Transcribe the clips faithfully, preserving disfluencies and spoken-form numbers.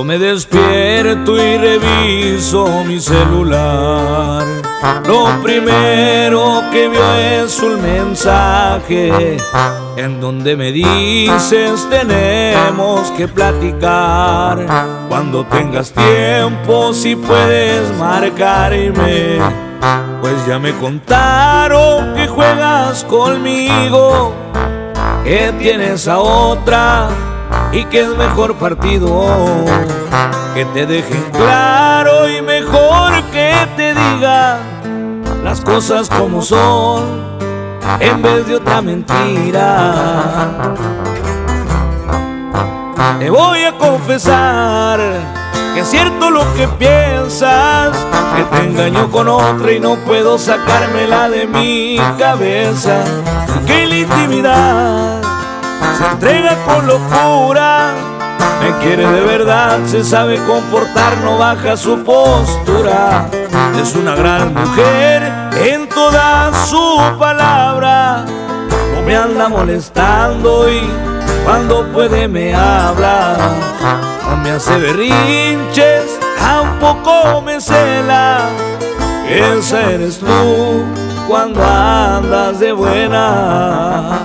Cuando me despierto y reviso mi celular, lo primero que veo es un mensaje en donde me dices tenemos que platicar. Cuando tengas tiempo si puedes marcarme, pues ya me contaron que juegas conmigo, que tienes a otra y que es mejor partido que te dejen claro y mejor que te diga las cosas como son en vez de otra mentira. Te voy a confesar que es cierto lo que piensas, que te engañó con otra y no puedo sacármela de mi cabeza, que la intimidad se entrega con locura, me quiere de verdad, se sabe comportar, no baja su postura. Es una gran mujer en toda su palabra, no me anda molestando y cuando puede me habla. No me hace berrinches, tampoco me cela. Esa eres tú cuando andas de buena.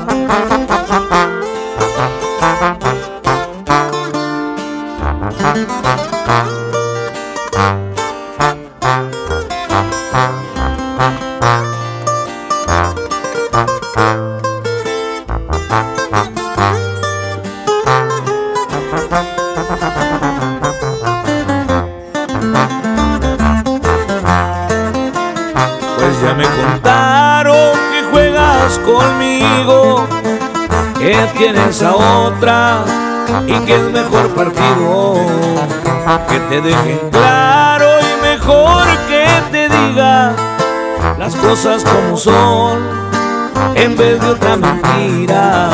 Pues ya me contaron que juegas conmigo, que tienes a otra y que es mejor partido que te dejen claro y mejor que te diga las cosas como son en vez de otra mentira.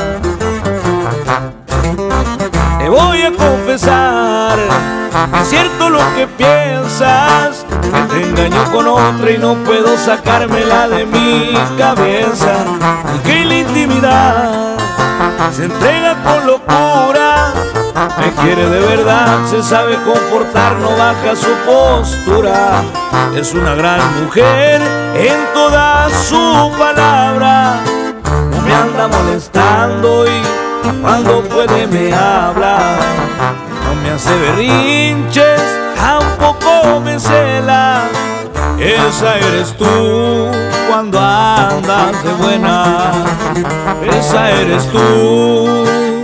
Te voy a confesar que es cierto lo que piensas, que te engañó con otra y no puedo sacármela de mi cabeza, y que la intimidad se entrega con locura, me quiere de verdad, se sabe comportar, no baja su postura. Es una gran mujer en toda su palabra, no me anda molestando y cuando puede me habla. No me hace berrinches, tampoco me cela. Esa eres tú cuando andas de buena. Esa eres tú,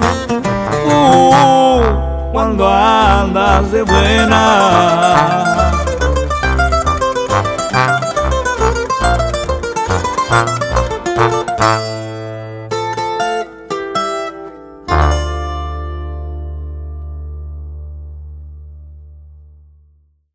uh, cuando andas de buena.